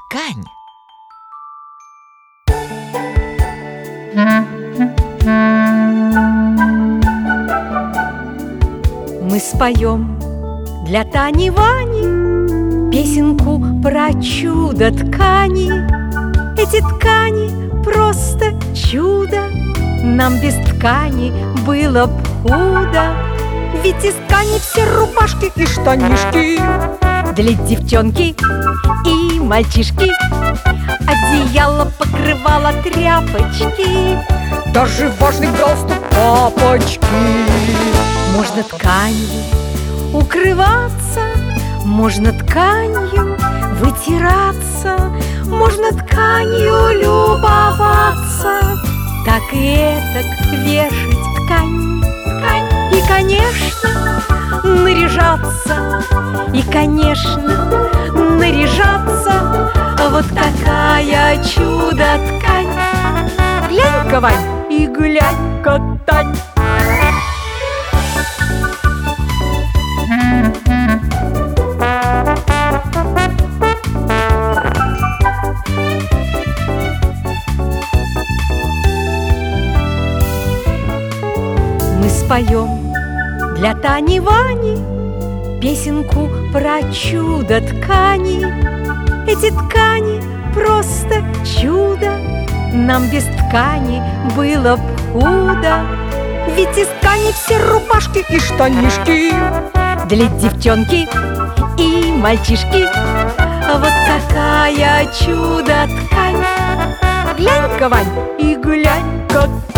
ткань. Мы споем для Тани Вани песенку про чудо ткани. Эти ткани просто чудо, нам без ткани было б худо. Ведь из ткани все рубашки и штанишки для девчонки и мальчишки, одеяло, покрывало, тряпочки, даже важный галстук папочки. Можно тканью укрываться, можно тканью вытираться, можно тканью любоваться, так и этак вешать ткань. И, конечно, наряжаться, и, конечно, наряжаться. Вот такая чудо-ткань. Глянь-ка, Вань, и глянь-ка, Тань. Мы споем для Тани Вани песенку про чудо ткани. Эти ткани просто чудо, нам без ткани было б худо. Ведь из ткани все рубашки и штанишки для девчонки и мальчишки. Вот такая чудо-ткань. Глянь-ка, Вань, и глянь-ка,